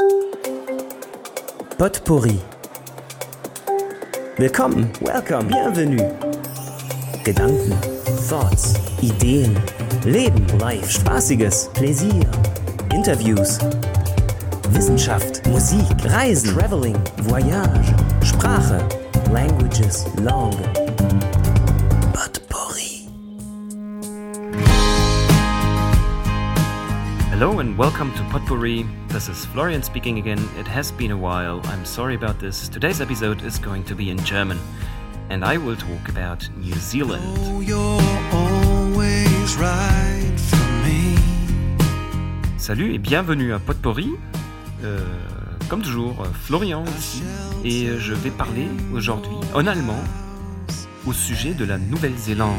Potpourri. Willkommen, welcome, bienvenue. Gedanken, Thoughts, Ideen, Leben, Life, Spaßiges, Pläsier, Interviews, Wissenschaft, Musik, Reisen, Traveling, Voyage, Sprache, Languages, Langue. Potpourri. Hello and welcome to Potpourri. This is Florian speaking again. It has been a while. I'm sorry about this. Today's episode is going to be in German. And I will talk about New Zealand. Oh, you're always right for me. Salut et bienvenue à Potpourri. Comme toujours, Florian ici. Et je vais parler aujourd'hui en allemand au sujet de la Nouvelle-Zélande.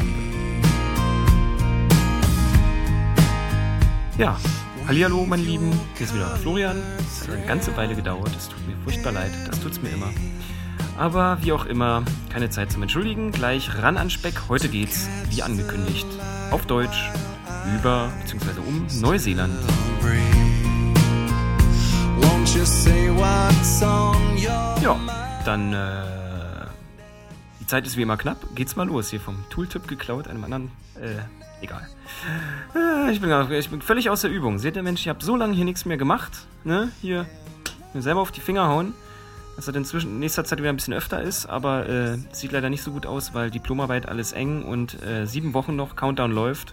Ja, hallihallo meine Lieben, hier ist wieder Florian. Es hat eine ganze Weile gedauert, es tut mir furchtbar leid, das tut's mir immer. Aber wie auch immer, keine Zeit zum Entschuldigen, gleich ran an Speck. Heute geht's, wie angekündigt, auf Deutsch über bzw. um Neuseeland. Ja, dann die Zeit ist wie immer knapp. Geht's mal los, hier vom Tooltip geklaut, einem anderen, egal. Ich bin völlig aus der Übung. Seht ihr, Mensch, ich habe so lange hier nichts mehr gemacht, ne? Hier, mir selber auf die Finger hauen. Dass das inzwischen in nächster Zeit wieder ein bisschen öfter ist, aber sieht leider nicht so gut aus, weil Diplomarbeit alles eng und 7 Wochen noch, Countdown läuft.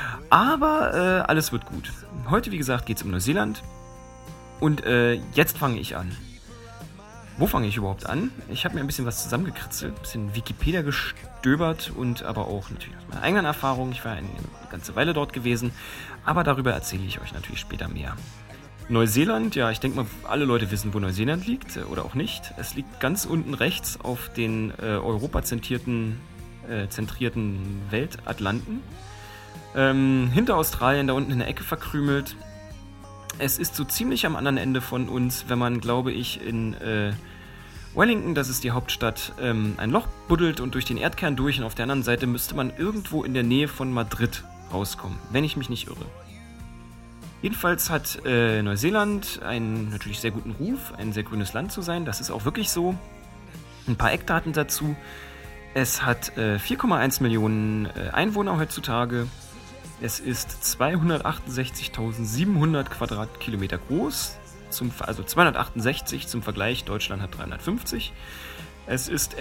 Aber alles wird gut. Heute, wie gesagt, geht es um Neuseeland und jetzt fange ich an. Wo fange ich überhaupt an? Ich habe mir ein bisschen was zusammengekritzelt, ein bisschen Wikipedia gestöbert und aber auch natürlich aus meiner eigenen Erfahrung. Ich war eine ganze Weile dort gewesen, aber darüber erzähle ich euch natürlich später mehr. Neuseeland, ja, ich denke mal, alle Leute wissen, wo Neuseeland liegt oder auch nicht. Es liegt ganz unten rechts auf den europazentrierten Weltatlanten. Hinter Australien, da unten in der Ecke verkrümelt. Es ist so ziemlich am anderen Ende von uns, wenn man, glaube ich, in Wellington, das ist die Hauptstadt, ein Loch buddelt und durch den Erdkern durch. Und auf der anderen Seite müsste man irgendwo in der Nähe von Madrid rauskommen, wenn ich mich nicht irre. Jedenfalls hat Neuseeland einen natürlich sehr guten Ruf, ein sehr grünes Land zu sein. Das ist auch wirklich so. Ein paar Eckdaten dazu. Es hat 4,1 Millionen Einwohner heutzutage. Es ist 268.700 Quadratkilometer groß. Also 268 zum Vergleich, Deutschland hat 350. Es ist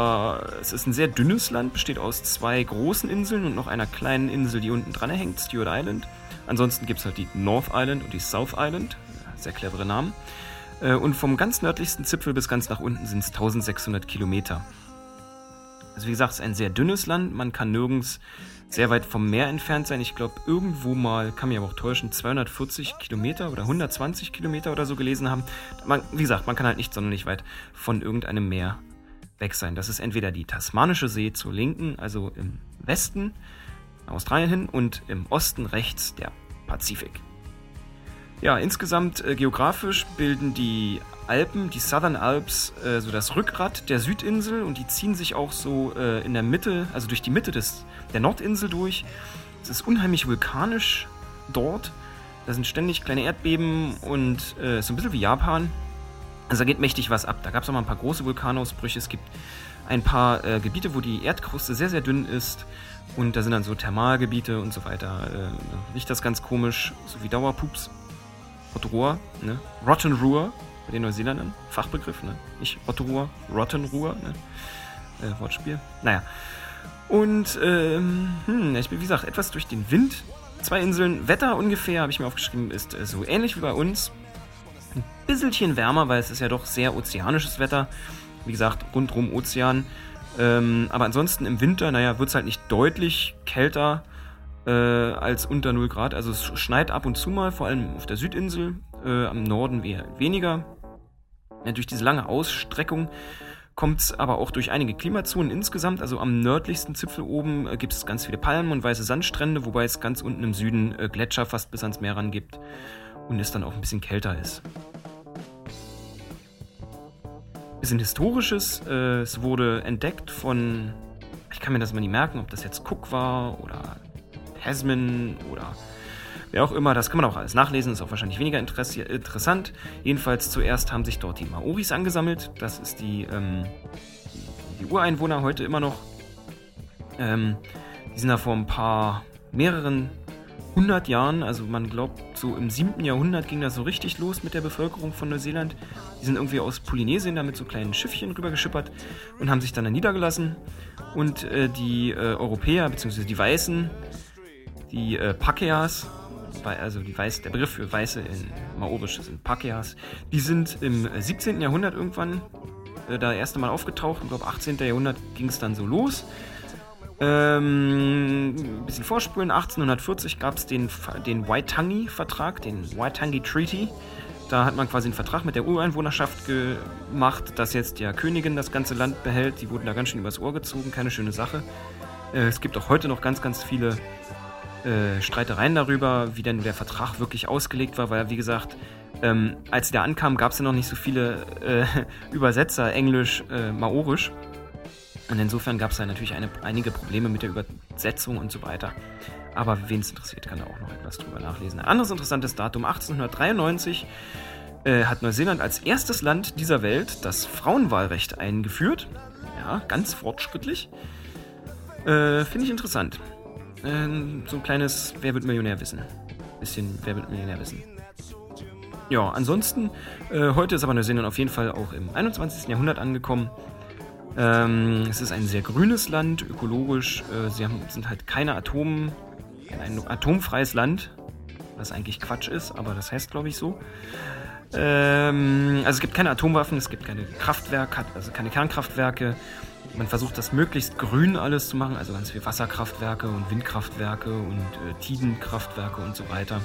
ein sehr dünnes Land, besteht aus 2 großen Inseln und noch einer kleinen Insel, die unten dran hängt, Stewart Island. Ansonsten gibt es halt die North Island und die South Island, sehr clevere Namen. Und vom ganz nördlichsten Zipfel bis ganz nach unten sind es 1600 Kilometer. Also wie gesagt, es ist ein sehr dünnes Land, man kann nirgends sehr weit vom Meer entfernt sein. Ich glaube, irgendwo mal, kann mich aber auch täuschen, 240 Kilometer oder 120 Kilometer oder so gelesen haben. Wie gesagt, man kann halt nicht sonderlich weit von irgendeinem Meer weg sein. Das ist entweder die Tasmanische See zur Linken, also im Westen, Australien hin, und im Osten rechts der Pazifik. Ja, insgesamt geografisch bilden die Alpen, die Southern Alps, so das Rückgrat der Südinsel und die ziehen sich auch so in der Mitte, also durch die Mitte der Nordinsel durch. Es ist unheimlich vulkanisch dort. Da sind ständig kleine Erdbeben und so ein bisschen wie Japan. Also da geht mächtig was ab. Da gab es auch mal ein paar große Vulkanausbrüche. Es gibt ein paar Gebiete, wo die Erdkruste sehr, sehr dünn ist. Und da sind dann so Thermalgebiete und so weiter. Riecht das ganz komisch, so wie Dauerpups. Rotorua, ne? Rotorua bei den Neuseeländern. Fachbegriff, ne? Nicht Rotorua, Rotorua, ne? Wortspiel. Naja. Und, wie gesagt, etwas durch den Wind. 2 Inseln. Wetter ungefähr, habe ich mir aufgeschrieben, ist so ähnlich wie bei uns. Ein bisschen wärmer, weil es ist ja doch sehr ozeanisches Wetter. Wie gesagt, rundrum Ozean. Aber ansonsten im Winter, wird es halt nicht deutlich kälter als unter 0 Grad. Also es schneit ab und zu mal, vor allem auf der Südinsel, am Norden weniger. Ja, durch diese lange Ausstreckung kommt es aber auch durch einige Klimazonen insgesamt. Also am nördlichsten Zipfel oben gibt es ganz viele Palmen und weiße Sandstrände, wobei es ganz unten im Süden Gletscher fast bis ans Meer ran gibt und es dann auch ein bisschen kälter ist. Bisschen Historisches. Es wurde entdeckt von, ich kann mir das mal nicht merken, ob das jetzt Cook war oder Tasman oder Wer auch immer, das kann man auch alles nachlesen, ist auch wahrscheinlich weniger interessant. Jedenfalls zuerst haben sich dort die Maoris angesammelt. Das ist die Ureinwohner heute immer noch. Die sind da vor mehreren 100 Jahren, also man glaubt, so im 7. Jahrhundert ging das so richtig los mit der Bevölkerung von Neuseeland. Die sind irgendwie aus Polynesien da mit so kleinen Schiffchen rübergeschippert und haben sich dann niedergelassen. Und die Europäer, beziehungsweise die Weißen, die Pakeas, also der Begriff für Weiße in Maorisch sind Pakeas, die sind im 17. Jahrhundert irgendwann da erste Mal aufgetaucht. Ich glaube, 18. Jahrhundert ging es dann so los. Ein bisschen vorspulen, 1840 gab es den Waitangi-Vertrag, den Waitangi Treaty. Da hat man quasi einen Vertrag mit der Ureinwohnerschaft gemacht, dass jetzt der Königin das ganze Land behält. Die wurden da ganz schön übers Ohr gezogen, keine schöne Sache. Es gibt auch heute noch ganz, ganz viele Streitereien darüber, wie denn der Vertrag wirklich ausgelegt war, weil, wie gesagt, als sie da ankamen, gab es ja noch nicht so viele Übersetzer, Englisch, Maorisch. Und insofern gab es da natürlich einige Probleme mit der Übersetzung und so weiter. Aber wen es interessiert, kann da auch noch etwas drüber nachlesen. Ein anderes interessantes Datum, 1893 hat Neuseeland als erstes Land dieser Welt das Frauenwahlrecht eingeführt. Ja, ganz fortschrittlich. Finde ich interessant. So ein kleines Wer wird Millionär wissen. Bisschen Wer wird Millionär wissen. Ja, ansonsten, heute ist aber Neuseeland auf jeden Fall auch im 21. Jahrhundert angekommen. Es ist ein sehr grünes Land, ökologisch. Sind halt ein atomfreies Land, was eigentlich Quatsch ist, aber das heißt, glaube ich, so. Also es gibt keine Atomwaffen, es gibt keine Kraftwerke, also keine Kernkraftwerke. Man versucht das möglichst grün alles zu machen, also ganz viel Wasserkraftwerke und Windkraftwerke und Tidenkraftwerke und so weiter.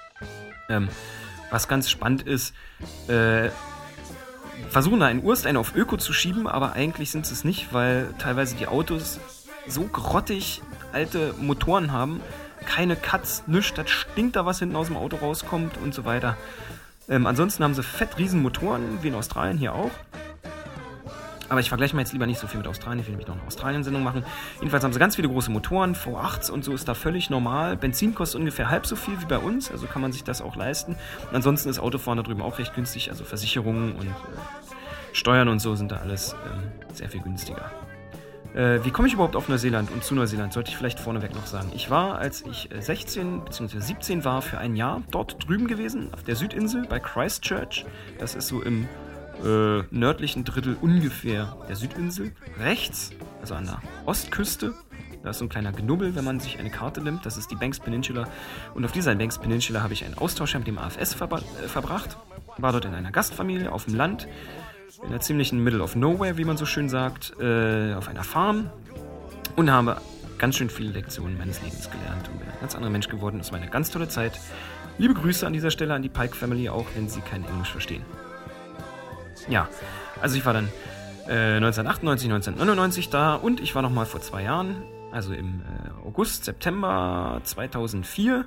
Was ganz spannend ist, versuchen da einen Urstein auf Öko zu schieben, aber eigentlich sind es nicht, weil teilweise die Autos so grottig alte Motoren haben, keine Cuts, nichts, das stinkt da, was hinten aus dem Auto rauskommt und so weiter. Ansonsten haben sie fett riesen Motoren, wie in Australien hier auch. Aber ich vergleiche mal jetzt lieber nicht so viel mit Australien, ich will nämlich noch eine Australien-Sendung machen. Jedenfalls haben sie ganz viele große Motoren, V8s und so ist da völlig normal. Benzin kostet ungefähr halb so viel wie bei uns, also kann man sich das auch leisten. Und ansonsten ist Autofahren da drüben auch recht günstig, also Versicherungen und Steuern und so sind da alles sehr viel günstiger. Wie komme ich überhaupt auf Neuseeland und zu Neuseeland, sollte ich vielleicht vorneweg noch sagen. Ich war, als ich 16 bzw. 17 war, für ein Jahr dort drüben gewesen, auf der Südinsel bei Christchurch. Das ist so im nördlichen Drittel ungefähr der Südinsel. Rechts, also an der Ostküste, da ist so ein kleiner Knubbel, wenn man sich eine Karte nimmt. Das ist die Banks Peninsula. Und auf dieser Banks Peninsula habe ich einen Austausch mit dem AFS verbracht. War dort in einer Gastfamilie auf dem Land, in der ziemlichen Middle of Nowhere, wie man so schön sagt, auf einer Farm. Und habe ganz schön viele Lektionen meines Lebens gelernt und bin ein ganz anderer Mensch geworden. Das war eine ganz tolle Zeit. Liebe Grüße an dieser Stelle an die Pike Family, auch wenn sie kein Englisch verstehen. Ja, also ich war dann 1998, 1999 da und ich war nochmal vor 2 Jahren, also im August, September 2004,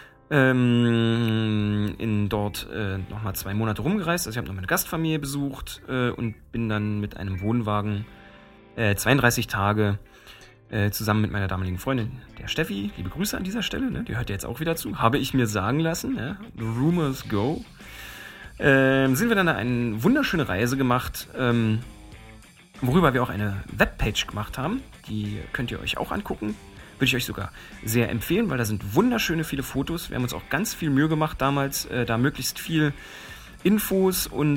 dort nochmal 2 Monate rumgereist. Also ich habe noch meine Gastfamilie besucht und bin dann mit einem Wohnwagen 32 Tage zusammen mit meiner damaligen Freundin, der Steffi, liebe Grüße an dieser Stelle, ne, die hört ja jetzt auch wieder zu, habe ich mir sagen lassen, ja, the rumors go. Sind wir dann eine wunderschöne Reise gemacht, worüber wir auch eine Webpage gemacht haben. Die könnt ihr euch auch angucken. Würde ich euch sogar sehr empfehlen, weil da sind wunderschöne viele Fotos. Wir haben uns auch ganz viel Mühe gemacht damals, da möglichst viel Infos und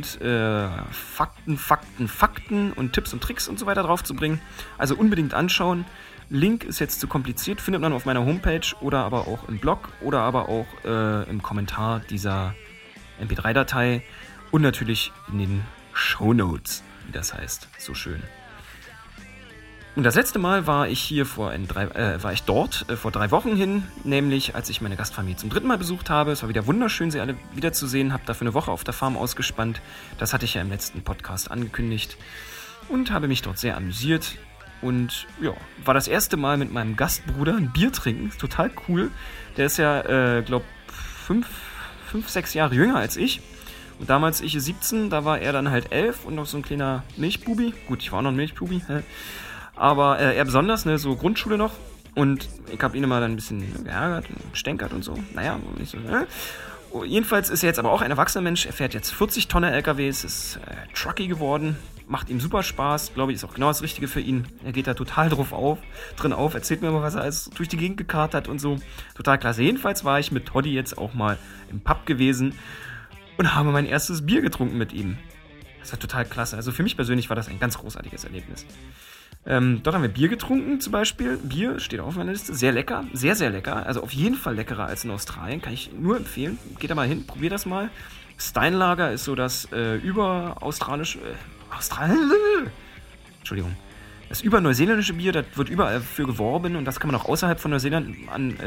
Fakten und Tipps und Tricks und so weiter drauf zu bringen. Also unbedingt anschauen. Link ist jetzt zu kompliziert, findet man auf meiner Homepage oder aber auch im Blog oder aber auch im Kommentar dieser MP3-Datei und natürlich in den Shownotes, wie das heißt, so schön. Und das letzte Mal war ich hier vor 3 Wochen hin, nämlich als ich meine Gastfamilie zum 3. Mal besucht habe. Es war wieder wunderschön, sie alle wiederzusehen, habe dafür eine Woche auf der Farm ausgespannt. Das hatte ich ja im letzten Podcast angekündigt und habe mich dort sehr amüsiert. Und ja, war das erste Mal mit meinem Gastbruder ein Bier trinken, total cool. Der ist ja, glaube 5-6 Jahre jünger als ich. Und damals ich 17, da war er dann halt 11 und noch so ein kleiner Milchbubi. Gut, ich war auch noch ein Milchbubi. Aber er besonders, ne, so Grundschule noch. Und ich habe ihn immer dann ein bisschen geärgert und gestänkert und so. Naja, nicht so, ne? Jedenfalls ist er jetzt aber auch ein erwachsener Mensch. Er fährt jetzt 40 Tonner LKWs, ist Trucky geworden, macht ihm super Spaß. Glaube ich, ist auch genau das Richtige für ihn. Er geht da total drin auf, erzählt mir immer, was er alles durch die Gegend gekarrt hat und so. Total klasse. Jedenfalls war ich mit Toddy jetzt auch mal im Pub gewesen und habe mein erstes Bier getrunken mit ihm. Das war total klasse. Also für mich persönlich war das ein ganz großartiges Erlebnis. Dort haben wir Bier getrunken zum Beispiel. Bier steht auch auf meiner Liste. Sehr lecker, sehr, sehr lecker. Also auf jeden Fall leckerer als in Australien. Kann ich nur empfehlen. Geht da mal hin, probiert das mal. Steinlager ist so das das überneuseeländische Bier. Das wird überall für geworben und das kann man auch außerhalb von Neuseeland an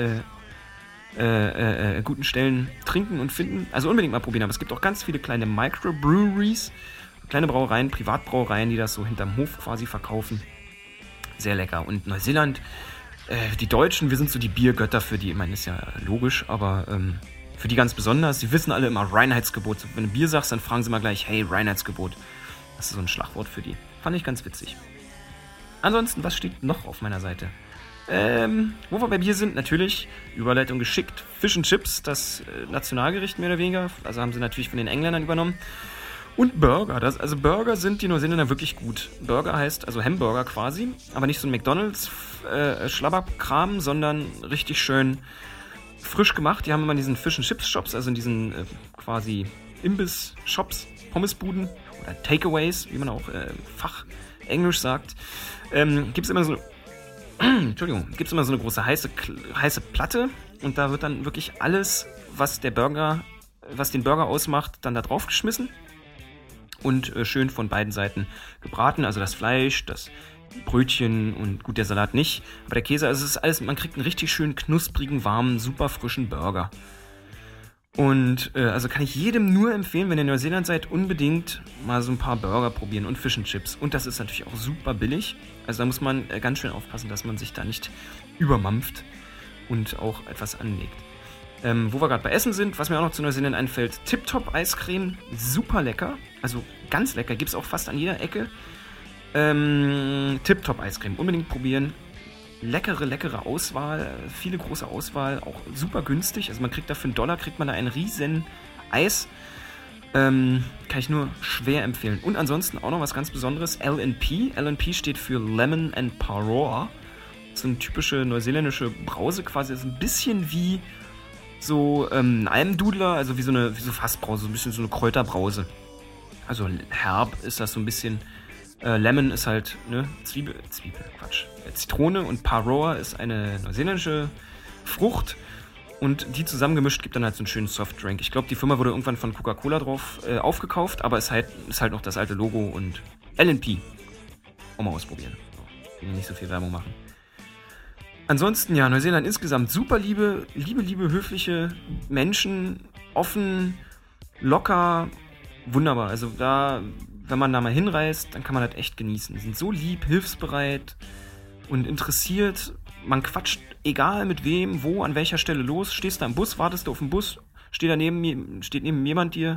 guten Stellen trinken und finden. Also unbedingt mal probieren. Aber es gibt auch ganz viele kleine Microbreweries, kleine Brauereien, Privatbrauereien, die das so hinterm Hof quasi verkaufen. Sehr lecker. Und Neuseeland, die Deutschen, wir sind so die Biergötter für die. Ich meine, ist ja logisch, aber für die ganz besonders. Sie wissen alle immer Reinheitsgebot. Wenn du Bier sagst, dann fragen sie mal gleich, hey, Reinheitsgebot. Das ist so ein Schlagwort für die. Fand ich ganz witzig. Ansonsten, was steht noch auf meiner Seite? Wo wir bei Bier sind, natürlich, Überleitung geschickt, Fish and Chips, das Nationalgericht mehr oder weniger. Also haben sie natürlich von den Engländern übernommen. Und Burger. Also Burger sind die Neuseeländer wirklich gut. Burger heißt also Hamburger quasi, aber nicht so ein McDonald's Schlabberkram, sondern richtig schön frisch gemacht. Die haben immer in diesen Fish and Chips Shops, also in diesen quasi Imbiss-Shops, Pommesbuden oder Takeaways, wie man auch Fachenglisch sagt, gibt's immer so eine große heiße Platte und da wird dann wirklich alles, was den Burger ausmacht, dann da drauf geschmissen. Und schön von beiden Seiten gebraten, also das Fleisch, das Brötchen und gut, der Salat nicht. Aber der Käse, also es ist alles, man kriegt einen richtig schön knusprigen, warmen, super frischen Burger. Und also kann ich jedem nur empfehlen, wenn ihr in Neuseeland seid, unbedingt mal so ein paar Burger probieren und Fish and Chips. Und das ist natürlich auch super billig. Also da muss man ganz schön aufpassen, dass man sich da nicht übermampft und auch etwas anlegt. Wo wir gerade bei Essen sind, was mir auch noch zu Neuseeland einfällt, Tip-Top Eiscreme, super lecker, also ganz lecker, gibt es auch fast an jeder Ecke. Tip-Top Eiscreme, unbedingt probieren, leckere Auswahl, viele große Auswahl, auch super günstig, also man kriegt da für $1 kriegt man da ein riesen Eis, kann ich nur schwer empfehlen. Und ansonsten auch noch was ganz Besonderes, LNP, LNP steht für Lemon and Paroa, so eine typische neuseeländische Brause quasi, ist ein bisschen wie so ein Almdudler, also wie so Fassbrause, so ein bisschen so eine Kräuterbrause. Also herb ist das so ein bisschen. Lemon ist halt, ne, Zitrone und Paroa ist eine neuseeländische Frucht und die zusammengemischt gibt dann halt so einen schönen Softdrink. Ich glaube, die Firma wurde irgendwann von Coca-Cola drauf aufgekauft, aber ist halt noch das alte Logo und LNP. Auch mal ausprobieren. Ich will nicht so viel Werbung machen. Ansonsten, ja, Neuseeland insgesamt super liebe, höfliche Menschen, offen, locker, wunderbar. Also da, wenn man da mal hinreist, dann kann man das echt genießen. Die sind so lieb, hilfsbereit und interessiert. Man quatscht, egal mit wem, wo, an welcher Stelle los. Stehst da im Bus, wartest du auf den Bus, steht neben jemand, ich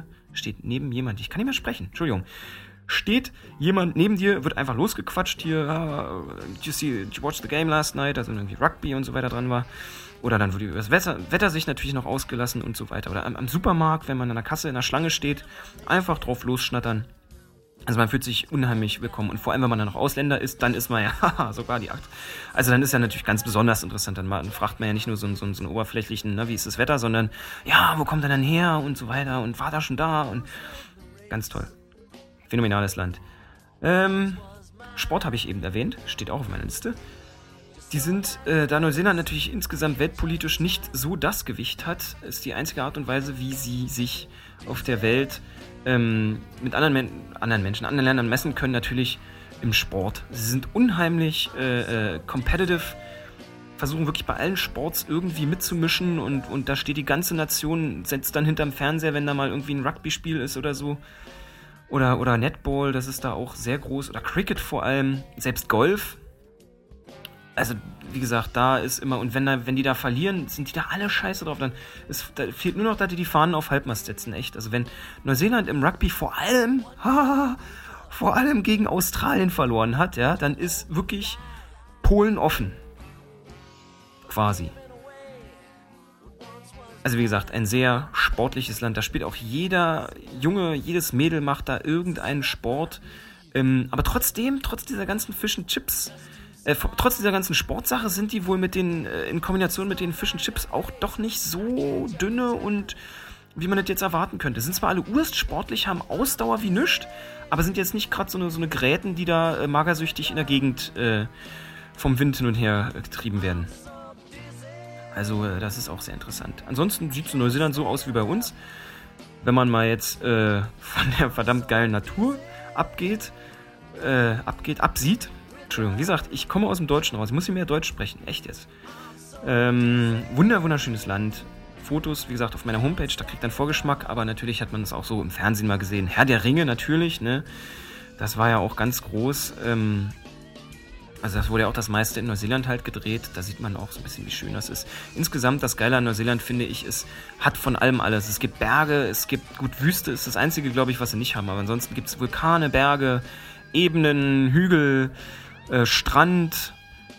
kann nicht mehr sprechen, Entschuldigung. Steht jemand neben dir, wird einfach losgequatscht hier, did you watch the game last night, also irgendwie Rugby und so weiter dran war. Oder dann wurde über das Wetter sich natürlich noch ausgelassen und so weiter. Oder am Supermarkt, wenn man an der Kasse in der Schlange steht, einfach drauf losschnattern. Also man fühlt sich unheimlich willkommen. Und vor allem, wenn man dann noch Ausländer ist, dann ist man ja, sogar die Akt. Also dann ist ja natürlich ganz besonders interessant. Dann fragt man ja nicht nur so einen oberflächlichen, ne, wie ist das Wetter, sondern ja, wo kommt er denn her und so weiter und war da schon da und ganz toll. Phänomenales Land. Sport habe ich eben erwähnt, steht auch auf meiner Liste. Die sind, da Neuseeland natürlich insgesamt weltpolitisch nicht so das Gewicht hat, ist die einzige Art und Weise, wie sie sich auf der Welt mit anderen Ländern messen können, natürlich im Sport. Sie sind unheimlich competitive, versuchen wirklich bei allen Sports irgendwie mitzumischen und da steht die ganze Nation, setzt dann hinterm Fernseher, wenn da mal irgendwie ein Rugby-Spiel ist oder so. Oder Netball, das ist da auch sehr groß. Oder Cricket vor allem. Selbst Golf. Also, wie gesagt, da ist immer... Und wenn die da verlieren, sind die da alle scheiße drauf. Da fehlt nur noch, dass die Fahnen auf Halbmast setzen, echt. Also, wenn Neuseeland im Rugby vor allem gegen Australien verloren hat, ja, dann ist wirklich Polen offen. quasi. Also wie gesagt, ein sehr sportliches Land. Da spielt auch jeder Junge, jedes Mädel macht da irgendeinen Sport. Aber trotzdem, trotz dieser ganzen Fish and Chips, trotz dieser ganzen Sportsache sind die wohl in Kombination mit den Fish and Chips auch doch nicht so dünne und wie man das jetzt erwarten könnte. Sind zwar alle urst sportlich, haben Ausdauer wie nischt, aber sind jetzt nicht gerade so eine Gräten, die da magersüchtig in der Gegend vom Wind hin und her getrieben werden. Also das ist auch sehr interessant. Ansonsten sieht es in Neuseeland so aus wie bei uns. Wenn man mal jetzt von der verdammt geilen Natur absieht. Entschuldigung, wie gesagt, ich komme aus dem Deutschen raus. Ich muss hier mehr Deutsch sprechen. Echt jetzt. Wunderschönes Land. Fotos, wie gesagt, auf meiner Homepage. Da kriegt man Vorgeschmack. Aber natürlich hat man das auch so im Fernsehen mal gesehen. Herr der Ringe natürlich, ne? Das war ja auch ganz groß. Also das wurde ja auch das meiste in Neuseeland halt gedreht. Da sieht man auch so ein bisschen, wie schön das ist. Insgesamt, das Geile an Neuseeland, finde ich, es hat von allem alles. Es gibt Berge, es gibt, gut, Wüste ist das Einzige, glaube ich, was sie nicht haben. Aber ansonsten gibt es Vulkane, Berge, Ebenen, Hügel, Strand,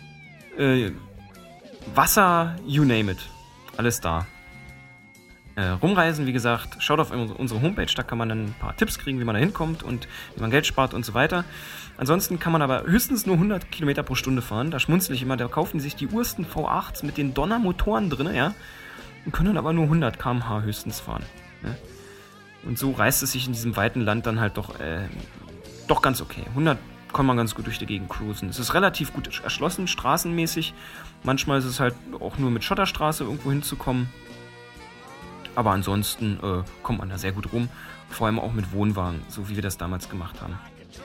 Wasser, you name it. Alles da. Rumreisen, wie gesagt, schaut auf unsere Homepage, da kann man dann ein paar Tipps kriegen, wie man da hinkommt und wie man Geld spart und so weiter. Ansonsten kann man aber höchstens nur 100 Kilometer pro Stunde fahren. Da schmunzle ich immer, da kaufen sich die ursten V8s mit den Donnermotoren drin, ja, und können dann aber nur 100 km/h höchstens fahren. Ja. Und so reißt es sich in diesem weiten Land dann halt doch ganz okay. 100 kann man ganz gut durch die Gegend cruisen. Es ist relativ gut erschlossen, straßenmäßig. Manchmal ist es halt auch nur mit Schotterstraße irgendwo hinzukommen. Aber ansonsten kommt man da sehr gut rum. Vor allem auch mit Wohnwagen, so wie wir das damals gemacht haben.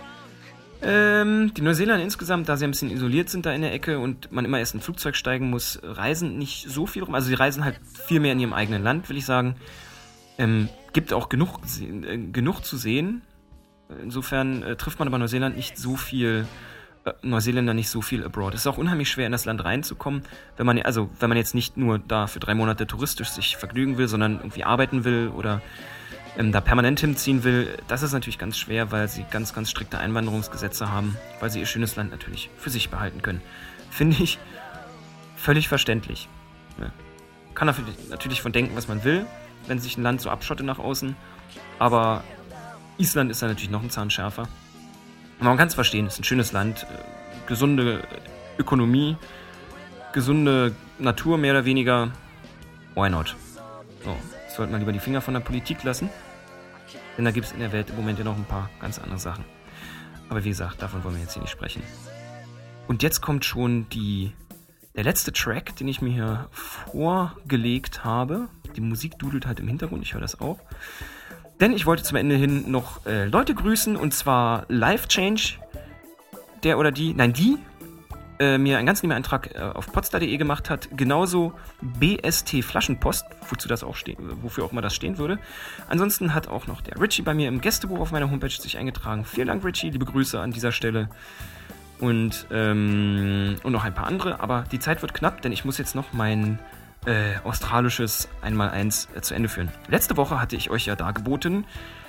Die Neuseeländer insgesamt, da sie ein bisschen isoliert sind da in der Ecke und man immer erst in ein Flugzeug steigen muss, reisen nicht so viel rum. Also sie reisen halt viel mehr in ihrem eigenen Land, will ich sagen. Gibt auch genug zu sehen. Insofern trifft man aber Neuseeländer nicht so viel abroad. Es ist auch unheimlich schwer, in das Land reinzukommen, wenn man jetzt nicht nur da für 3 Monate touristisch sich vergnügen will, sondern irgendwie arbeiten will oder da permanent hinziehen will. Das ist natürlich ganz schwer, weil sie ganz, ganz strikte Einwanderungsgesetze haben, weil sie ihr schönes Land natürlich für sich behalten können. Finde ich völlig verständlich. Ja. Kann natürlich von denken, was man will, wenn sich ein Land so abschottet nach außen, aber Island ist da natürlich noch ein Zahn schärfer. Aber man kann es verstehen, es ist ein schönes Land, gesunde Ökonomie, gesunde Natur mehr oder weniger. Why not? So, sollte man lieber die Finger von der Politik lassen, denn da gibt es in der Welt im Moment ja noch ein paar ganz andere Sachen. Aber wie gesagt, davon wollen wir jetzt hier nicht sprechen. Und jetzt kommt schon der letzte Track, den ich mir hier vorgelegt habe. Die Musik dudelt halt im Hintergrund, ich höre das auch. Denn ich wollte zum Ende hin noch Leute grüßen, und zwar Life Change, die mir einen ganz lieben Eintrag auf podstar.de gemacht hat. Genauso BST Flaschenpost, wofür auch immer das stehen würde. Ansonsten hat auch noch der Richie bei mir im Gästebuch auf meiner Homepage sich eingetragen. Vielen Dank, Richie, liebe Grüße an dieser Stelle. Und noch ein paar andere, aber die Zeit wird knapp, denn ich muss jetzt noch mein australisches 1x1 zu Ende führen. Letzte Woche hatte ich euch ja dargeboten,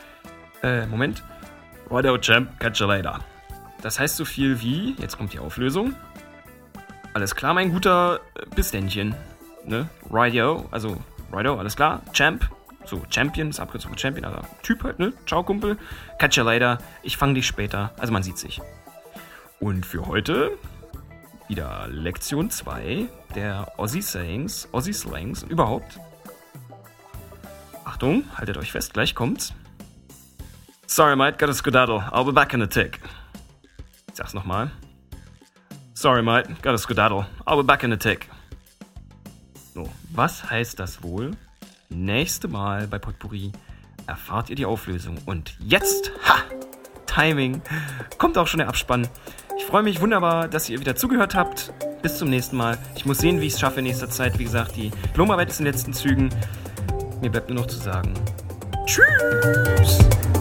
Righto, Champ, catch you later. Das heißt so viel wie, jetzt kommt die Auflösung, alles klar, mein Guter, bis dennchen, ne? Righto, alles klar, Champ, so, Champion, ist Abkürzung für Champion, also Typ halt, ne? Ciao, Kumpel, catch you later, ich fang dich später, also man sieht sich. Und für heute wieder Lektion 2 der Aussie-Slangs überhaupt. Achtung, haltet euch fest, gleich kommt's. Sorry, mate, got a skedaddle. I'll be back in a tick. Ich sag's nochmal. Sorry, mate, got a skedaddle. I'll be back in a tick. So, was heißt das wohl? Nächste Mal bei Potpourri erfahrt ihr die Auflösung. Und jetzt, Timing, kommt auch schon der Abspann. Ich freue mich wunderbar, dass ihr wieder zugehört habt. Bis zum nächsten Mal. Ich muss sehen, wie ich es schaffe in nächster Zeit. Wie gesagt, die Diplomarbeit ist in den letzten Zügen. Mir bleibt nur noch zu sagen: Tschüss!